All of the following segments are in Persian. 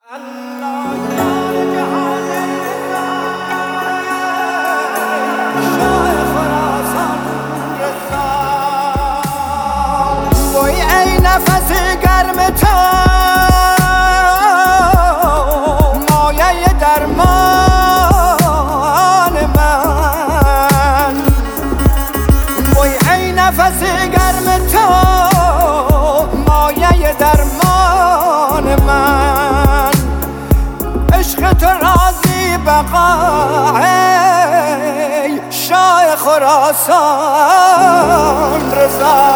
وای ای نفس گرم تو مایه درمان من، وای ای نفس گرم تو مایه درمان من، عشق تو راضی بقا ای شاه خراسان رضا.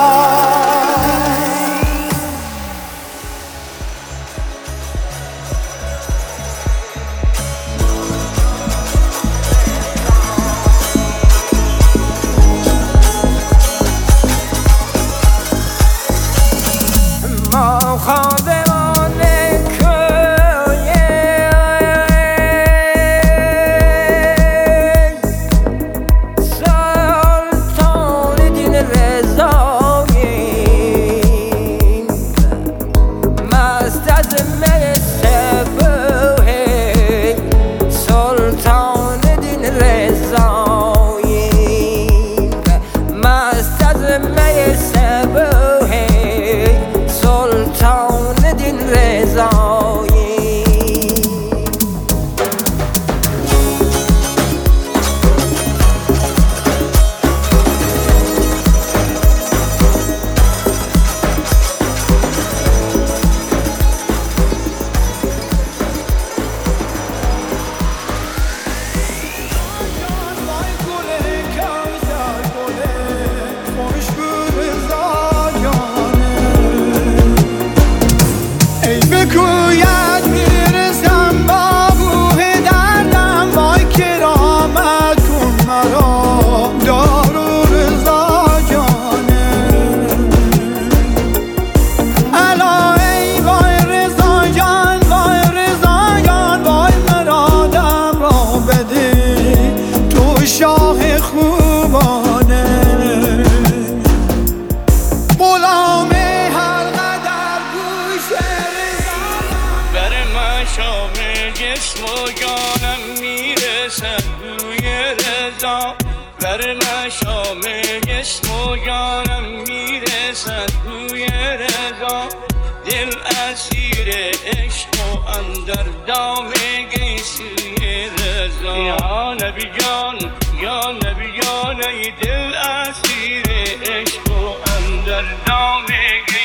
شاه خوبانه غلام هر قدر گوش بر من شام جسم و جانم میرسد روی رضا، بر من شام جسم و جانم میرسد روی رضا، دل اسیر عشق و اندر دام گیسوی رضا. یا نبی جان یا نبی جان ای دل اسیر عشق و اندر دام